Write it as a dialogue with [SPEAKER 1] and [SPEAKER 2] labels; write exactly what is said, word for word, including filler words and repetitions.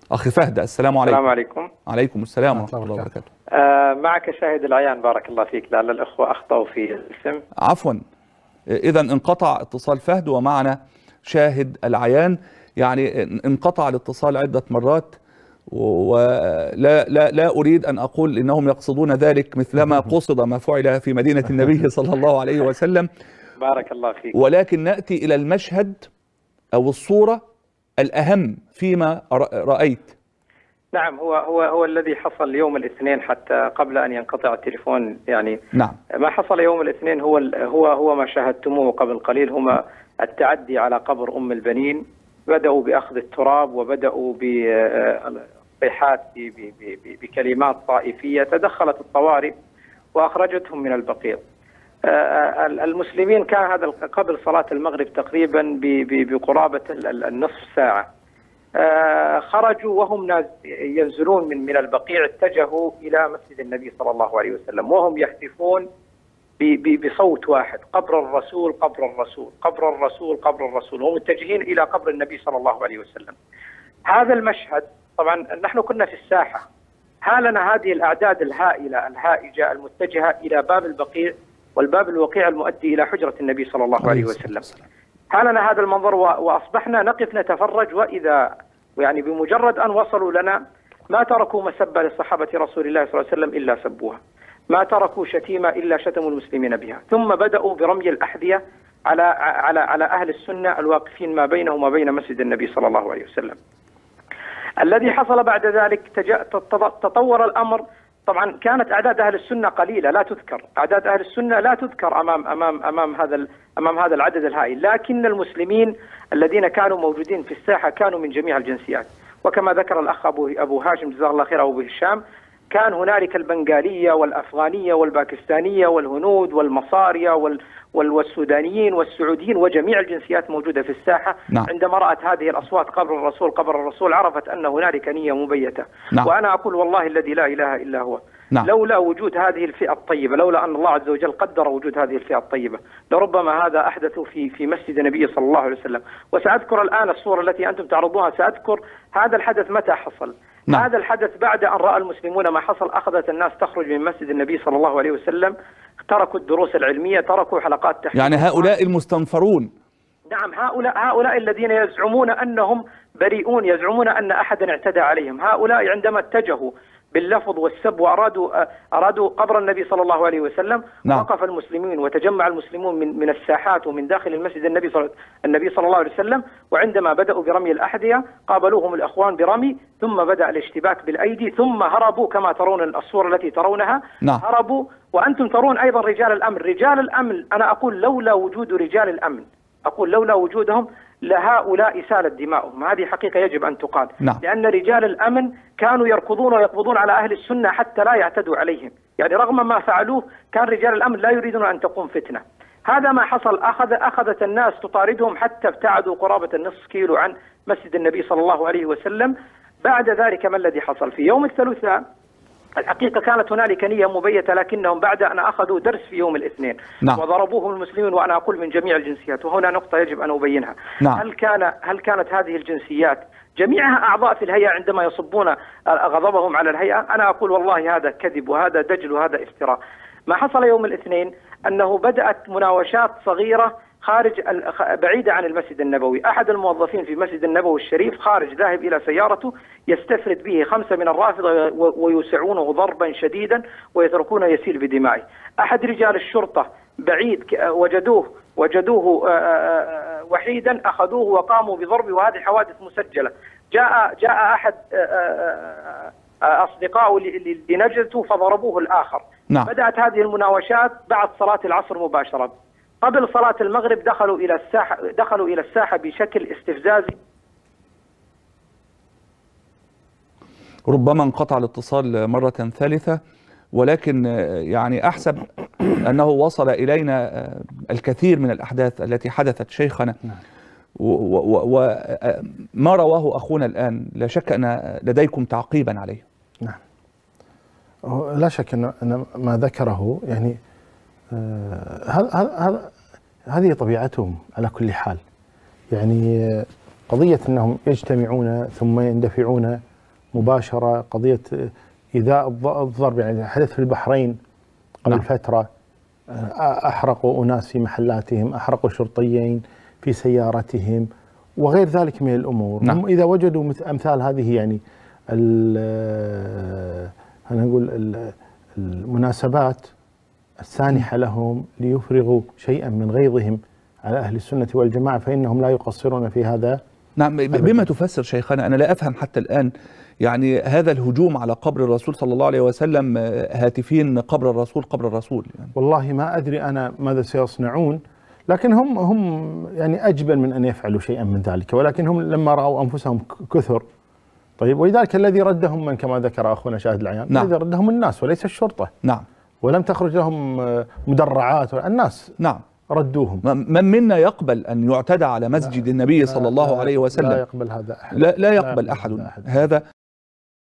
[SPEAKER 1] أخي فهد، السلام عليكم.
[SPEAKER 2] السلام عليكم.
[SPEAKER 1] عليكم السلام ورحمة الله وبركاته.
[SPEAKER 2] آه معك شاهد العيان، بارك الله فيك، لعل الأخوة أخطأوا في الاسم.
[SPEAKER 1] عفوا، إذا انقطع اتصال فهد ومعنا شاهد العيان. يعني انقطع الاتصال عدة مرات، ولا لا لا أريد أن أقول إنهم يقصدون ذلك مثلما قصد ما فعل في مدينة النبي صلى الله عليه وسلم.
[SPEAKER 2] بارك الله فيك.
[SPEAKER 1] ولكن نأتي إلى المشهد أو الصورة الأهم فيما رأيت.
[SPEAKER 2] نعم، هو هو هو الذي حصل يوم الاثنين، حتى قبل أن ينقطع التليفون. يعني
[SPEAKER 1] نعم،
[SPEAKER 2] ما حصل يوم الاثنين هو هو هو ما شاهدتموه قبل قليل، هما التعدي على قبر أم البنين. بدأوا بأخذ التراب، وبدأوا بالصيحات بكلمات طائفية. تدخلت الطوارئ وأخرجتهم من البقيع. المسلمين كان هذا قبل صلاة المغرب تقريبا بقرابة النصف ساعة. خرجوا وهم ينزلون من من البقيع، اتجهوا إلى مسجد النبي صلى الله عليه وسلم وهم يهتفون بصوت واحد: قبر الرسول، قبر الرسول، قبر الرسول، قبر الرسول، ومتجهين إلى قبر النبي صلى الله عليه وسلم. هذا المشهد، طبعا نحن كنا في الساحة، هالنا هذه الأعداد الهائلة الهائجة المتجهة إلى باب البقيع، والباب الوقيع المؤدي إلى حجرة النبي صلى الله عليه وسلم. هالنا هذا المنظر، وأصبحنا نقف نتفرج، وإذا يعني بمجرد أن وصلوا لنا ما تركوا مسبة لصحابة رسول الله صلى الله عليه وسلم إلا سبوها، ما تركوا شتيمة إلا شتموا المسلمين بها. ثم بدأوا برمي الأحذية على على على أهل السنة الواقفين ما بينه وما بين مسجد النبي صلى الله عليه وسلم. الذي حصل بعد ذلك، تطور الأمر. طبعا كانت أعداد أهل السنة قليلة لا تذكر، أعداد أهل السنة لا تذكر أمام أمام أمام هذا أمام هذا العدد الهائل، لكن المسلمين الذين كانوا موجودين في الساحة كانوا من جميع الجنسيات. وكما ذكر الأخ أبو أبو هاشم جزاه الله خير، أبو هشام، كان هنالك البنغالية والأفغانية والباكستانية والهنود والمصارية وال والسودانيين والسعوديين، وجميع الجنسيات موجودة في الساحة.
[SPEAKER 1] نعم.
[SPEAKER 2] عندما رأت هذه الأصوات قبر الرسول، قبر الرسول، عرفت أن هنالك نية مبيتة.
[SPEAKER 1] نعم.
[SPEAKER 2] وأنا أقول والله الذي لا إله إلا هو،
[SPEAKER 1] نعم.
[SPEAKER 2] لولا وجود هذه الفئة الطيبة، لولا أن الله عز وجل قدر وجود هذه الفئة الطيبة، لربما هذا أحدث في في مسجد النبي صلى الله عليه وسلم. وسأذكر الآن الصورة التي أنتم تعرضوها، سأذكر هذا الحدث متى حصل. نعم. هذا الحدث بعد أن رأى المسلمون ما حصل، أخذت الناس تخرج من مسجد النبي صلى الله عليه وسلم، تركوا الدروس العلمية، تركوا حلقات تحديث.
[SPEAKER 1] يعني هؤلاء المستنفرون.
[SPEAKER 2] نعم، هؤلاء هؤلاء الذين يزعمون أنهم بريئون، يزعمون أن أحدا اعتدى عليهم. هؤلاء عندما اتجهوا باللفظ والسب وأرادوا أرادوا قبر النبي صلى الله عليه وسلم، نعم. وقف المسلمين وتجمع المسلمون من من الساحات ومن داخل المسجد النبي صلى النبي صلى الله عليه وسلم. وعندما بدأوا برمي الأحذية قابلوهم الأخوان برمي، ثم بدأ الاشتباك بالأيدي، ثم هربوا كما ترون الصورة التي ترونها. نعم. هربوا، وأنتم ترون أيضا رجال الأمن. رجال الأمن، أنا أقول لولا وجود رجال الأمن، أقول لولا وجودهم لهؤلاء سالت دماؤهم. هذه حقيقة يجب أن تقال. نعم. لأن رجال الأمن كانوا يركضون ويقبضون على أهل السنة حتى لا يعتدوا عليهم. يعني رغم ما فعلوه كان رجال الأمن لا يريدون أن تقوم فتنة. هذا ما حصل. أخذ أخذت الناس تطاردهم حتى ابتعدوا قرابة النصف كيلو عن مسجد النبي صلى الله عليه وسلم. بعد ذلك ما الذي حصل؟ في يوم الثلاثاء الحقيقة كانت هنالك نية مبيتة، لكنهم بعد أن أخذوا درس في يوم الاثنين، نعم. وضربوهم المسلمين، وأنا أقول من جميع الجنسيات. وهنا نقطة يجب أن أبينها. نعم. هل كان هل كانت هذه الجنسيات جميعها أعضاء في الهيئة عندما يصبون غضبهم على الهيئة؟ أنا أقول والله هذا كذب، وهذا دجل، وهذا افتراء. ما حصل يوم الاثنين أنه بدأت مناوشات صغيرة خارج بعيدة عن المسجد النبوي. أحد الموظفين في مسجد النبوي الشريف خارج ذاهب إلى سيارته يستفرد به خمسة من الرافضة ويوسعونه ضربا شديدا ويتركونه يسيل بدمائه. أحد رجال الشرطة بعيد وجدوه وجدوه وحيدا، أخذوه وقاموا بضربه، وهذه حوادث مسجلة. جاء جاء أحد أصدقائه لنجدته فضربوه الآخر. نعم. بدأت هذه المناوشات بعد صلاة العصر مباشرة. قبل صلاة المغرب دخلوا إلى الساحة دخلوا إلى الساحة بشكل استفزازي.
[SPEAKER 1] ربما انقطع الاتصال مرة ثالثة، ولكن يعني أحسب أنه وصل إلينا الكثير من الأحداث التي حدثت شيخنا. وما رواه أخونا الآن لا شك أن لديكم تعقيبا عليه.
[SPEAKER 3] نعم، لا شك أن ما ذكره يعني هذا هذه طبيعتهم على كل حال. يعني قضية أنهم يجتمعون ثم يندفعون مباشرة، قضية إيذاء الضرب، يعني حدث في البحرين قبل نعم. فترة، أحرقوا أناس في محلاتهم، أحرقوا شرطيين في سيارتهم وغير ذلك من الأمور. نعم. هم إذا وجدوا أمثال هذه يعني أنا أقول المناسبات السانحة لهم ليفرغوا شيئا من غيظهم على أهل السنة والجماعة، فإنهم لا يقصرون في هذا.
[SPEAKER 1] نعم. بما تفسر شيخنا، أنا لا أفهم حتى الآن يعني هذا الهجوم على قبر الرسول صلى الله عليه وسلم، هاتفين قبر الرسول قبر الرسول يعني.
[SPEAKER 3] والله ما أدري أنا ماذا سيصنعون، لكن هم هم يعني أجبل من أن يفعلوا شيئا من ذلك، ولكن هم لما رأوا أنفسهم كثر. طيب، ولذلك الذي ردهم من كما ذكر أخونا شاهد العيان، نعم. الذي ردهم الناس وليس الشرطة.
[SPEAKER 1] نعم.
[SPEAKER 3] ولم تخرج لهم مدرعات، الناس
[SPEAKER 1] نعم
[SPEAKER 3] ردوهم.
[SPEAKER 1] من منا يقبل أن يعتدى على مسجد النبي صلى الله عليه وسلم؟
[SPEAKER 3] لا يقبل هذا أحد.
[SPEAKER 1] لا, لا يقبل, لا يقبل أحد, أحد هذا.